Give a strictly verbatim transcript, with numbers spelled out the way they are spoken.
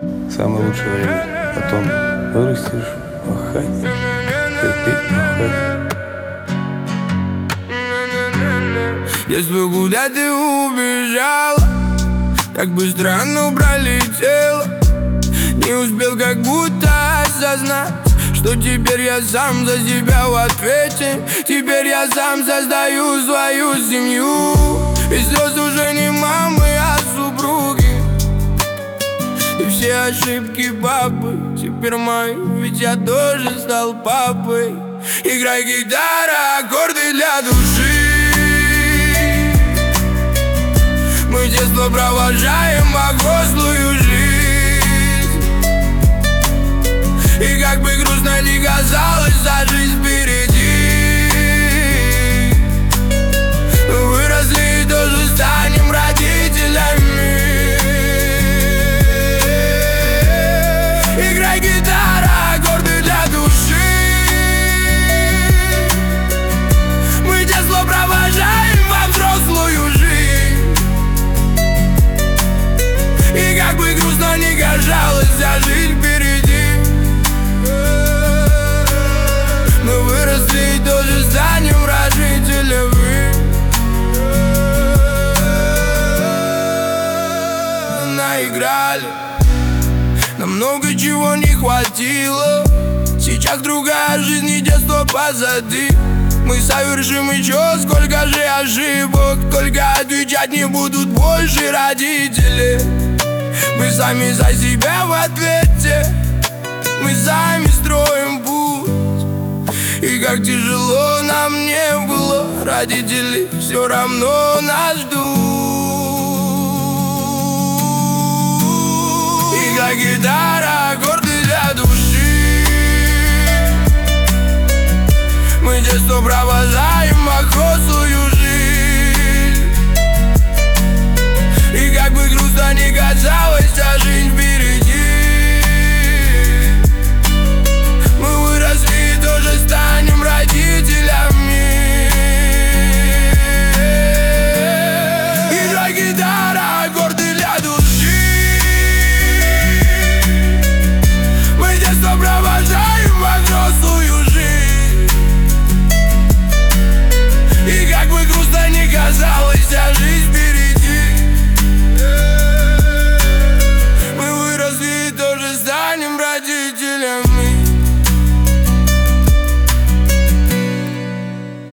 самое лучшее время. Потом вырастешь, пахать, терпеть, пахать. Если куда ты убежала, так быстро оно пролетело. Не успел как будто осознать, что теперь я сам за себя в ответе. Теперь я сам создаю свою семью. И слез уже не мамы, а супруги. И все ошибки папы теперь мои, ведь я тоже стал папой. Играй, гитара, аккорды для души. Мы детство провожаем во взрослую жизнь. И как бы грустно ни казалось, за жизнь впереди. Выросли и тоже станем родителями. Играй, гитара, аккорды для души. Мы детство провожаем во взрослую жизнь. И как бы грустно ни казалось, вся жизнь впереди. Мы выросли и тоже станем родителями. Наиграли, нам много чего не хватило. Сейчас другая жизнь и детство позади. Мы совершим еще сколько же ошибок, только отвечать не будут больше родители. Мы сами за себя в ответе. Мы сами строим путь. И как тяжело нам не было, родители все равно нас ждут. И как гитара, аккорды для души. Мы детство провожаем во взрослую жизнь. И как бы грустно ни казалось, вся жизнь впереди.